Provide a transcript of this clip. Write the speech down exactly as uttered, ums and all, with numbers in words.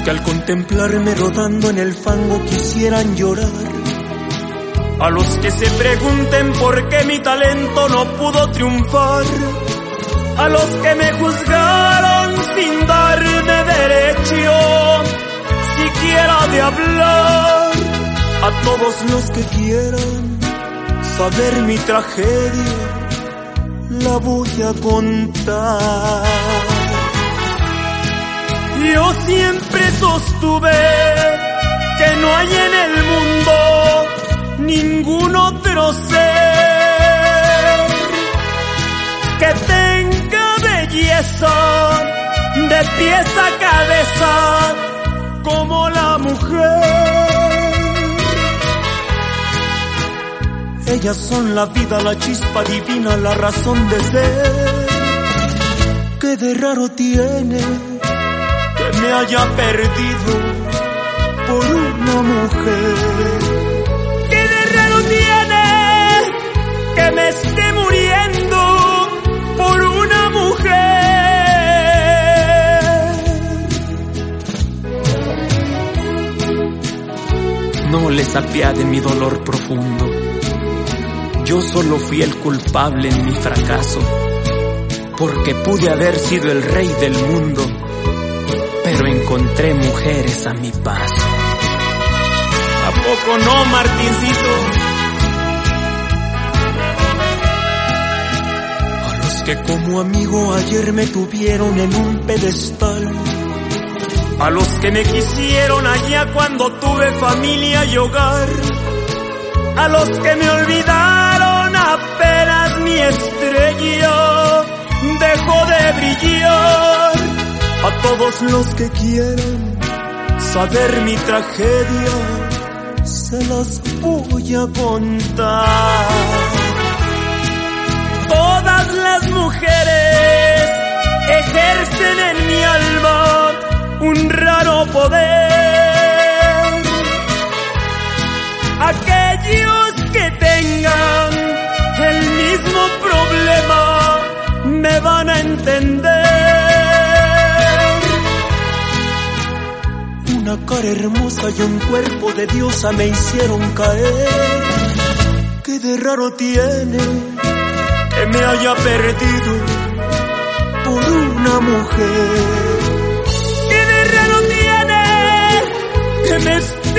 que al contemplarme rodando en el fango quisieran llorar, a los que se pregunten por qué mi talento no pudo triunfar, a los que me juzgaron sin darme derecho siquiera de hablar, a todos los que quieran saber mi tragedia, la voy a contar. Yo siempre sostuve que no hay en el mundo ningún otro ser que tenga belleza de pies a cabeza como la mujer. Ellas son la vida, la chispa divina, la razón de ser. ¿Qué de raro tiene que me haya perdido por una mujer? ¿Qué de raro tiene que me esté muriendo por una mujer? No les apiade mi dolor profundo. Yo solo fui el culpable en mi fracaso, porque pude haber sido el rey del mundo, pero encontré mujeres a mi paso. ¿A poco no, Martincito? A los que como amigo ayer me tuvieron en un pedestal, a los que me quisieron allá cuando tuve familia y hogar, a los que me olvidaron apenas mi estrella dejó de brillar, a todos los que quieran saber mi tragedia, se las voy a contar. Todas las mujeres ejercen en mi alma un raro poder. Aquellos que tengan el mismo problema me van a entender. Una cara hermosa y un cuerpo de diosa me hicieron caer. ¿Qué de raro tiene que me haya perdido por una mujer? ¿Qué de raro tiene que me esté